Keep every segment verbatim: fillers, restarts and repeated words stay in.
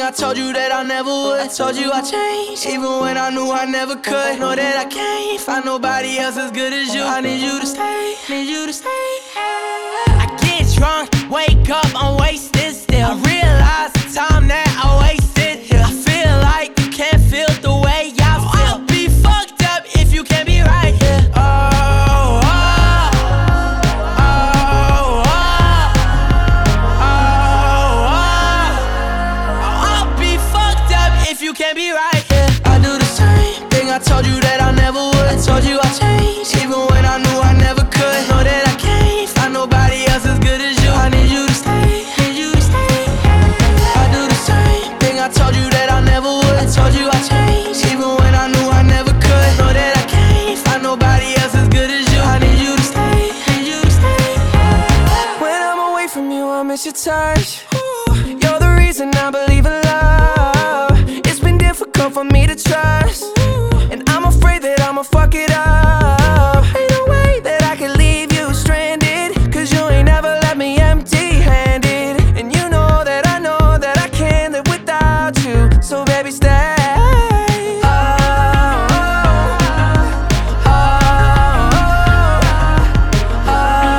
I told you that I never would. I told you I changed, even when I knew I never could. Know that I can't find nobody else as good as you. I need you to stay, need you to stay. I get drunk, wake up, I'm wasted still. I realize the time that I wasted here. I feel like you can't feel the way I feel. I'll be fucked up if you can't be right here. Oh, oh, oh, oh, oh, oh. I'll be fucked up if you can't be right here. I do the same thing I told you that I never would. I told you I changed, even when I knew I never could. Know that I can't find nobody else as good as you. I need you to stay, need you to stay. I do the same thing I told you that I never would. I told you I changed, even when I knew I never could. Know that I can't find nobody else as good as you. I need you to stay, need you to stay. When I'm away from you, I miss your touch. You're the reason I believe in love. It's been difficult for me to trust, and I'm afraid that I'ma fuck it up. Ain't no way that I can leave you stranded, cause you ain't never left me empty-handed. And you know that I know that I can't live without you. So baby, stay. Oh, oh, oh,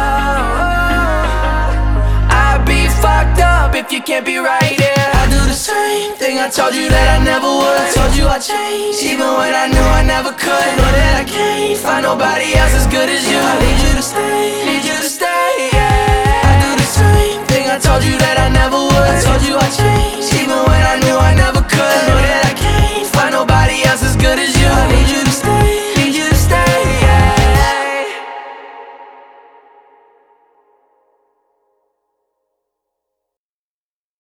oh. I'd be fucked up if you can't be right here. I do the same thing I told you that I never would. I told you I changed, even when I knew I never could. Know that I can't find nobody else as good as you. I need you to stay, need you to stay, yeah. I do the same thing I told you that I never would. I told you I changed, even when I